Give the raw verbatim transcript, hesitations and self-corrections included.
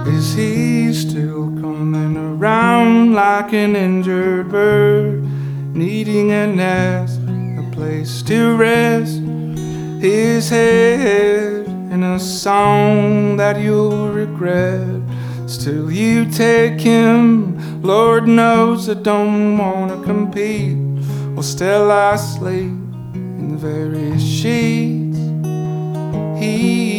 Is he still coming around like an injured bird, needing a nest, a place to rest his head in a song that you'll regret? Still you take him, Lord knows I don't wanna compete. Well, still I sleep in the very sheets he